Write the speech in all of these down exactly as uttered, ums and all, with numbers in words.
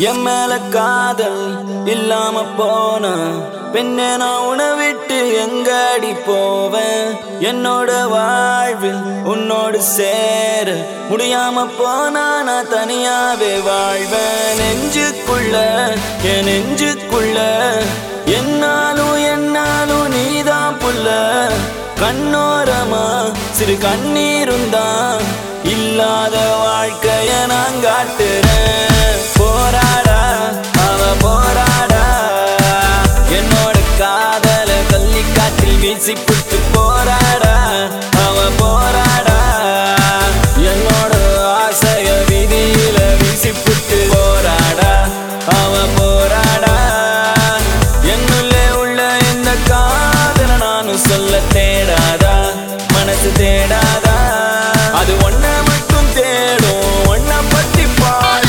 என் மேல காதல் இல்லாம போன பெண்ணே நான் உன்னை விட்டு எங்கடி போவேன். என்னோட வாழ்வில் உன்னோடு சேர முடியாம போனா நான் தனியாவே வாழ்வேன். நெஞ்சுக்குள்ள என் நெஞ்சுக்குள்ள என்னாலும் என்னாலும் நீதான் புள்ள. கண்ணோரமா சிறு கண்ணீருந்தான் இல்லாத வாழ்க்கைய நான் காட்டுறேன். போராடா அவ போராடா என்னோட காதல கள்ளி காற்றில் வீசி புட்டு போராடா அவ போராடா என்னோட ஆசைய விதியில வீசி புட்டு போராடா அவ போராடா. என்னுள்ளே உள்ள இந்த காதல நானும் சொல்ல தேடாதா மனசு தேடாதா அது ஒன்ன மட்டும் தேடும் ஒன்ன பத்தி பாடும்.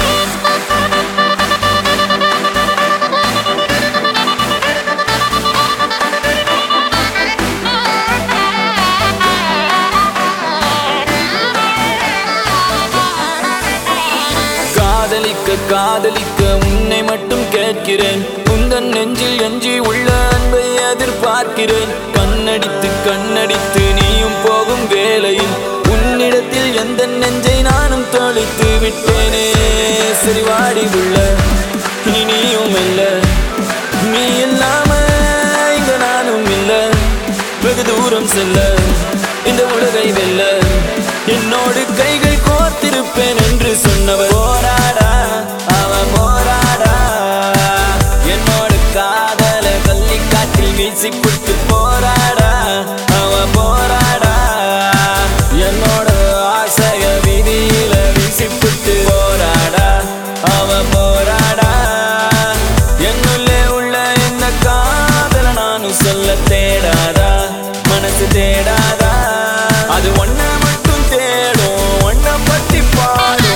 காதலிக்க காதலிக்க உன்னை மட்டும் கேட்கிறேன். உந்தன் நெஞ்சில் எஞ்சி உள்ள அன்பை எதிர்பார்க்கிறேன். கண்ணடித்து கண்ணடித்து நீயும் போகும் வேளையில் உன்னிடத்தில் எந்த நெஞ்சை நானும் தொலைத்து விட்டேனே. சரி வாடி உள்ள நீ நீயும் இல்ல, நீ இல்லாம இங்க நானும் இல்ல. வெகு தூரம் செல்ல இந்த உலகை வெல்ல என்னோடு கைகள் கோர்த்திருப்பேன் என்று சொன்னவர். போராடா அவ போராடா என்னோட காதல கள்ளி காற்றில் வீசி புட்டு போராடா அவ போராடா என்னோட ஆசைய விதியில வீசி புட்டு போராடா அவ போராடா. என்னுள்ளே உள்ள இந்த காதல நானும் சொல்ல தேடாதா மனசு தேடாதா அது ஒன்ன மட்டும் தேடும் ஒன்ன பத்தி பாடும்.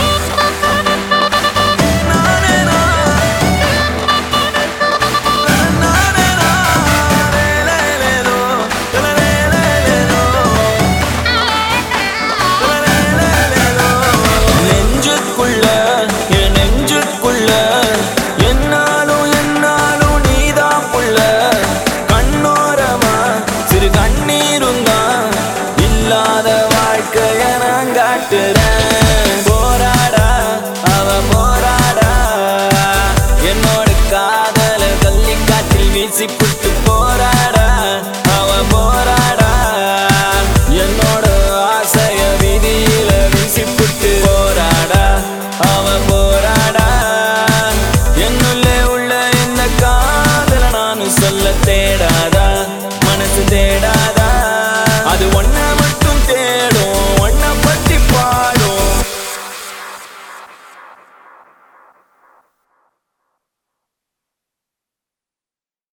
நெஞ்சுக்குள்ள என் நெஞ்சுக்குள்ள என்னாலும் என்னாலும் நீதான் புள்ள. கண்ணோரமா சிறு கண்ணீருந்தான் இல்லாத வாழ்க்கைய நான் காட்டுறேன். போராடா அவ போராடா என்னோட காதல கள்ளி காற்றில் வீசி புட்டு போரா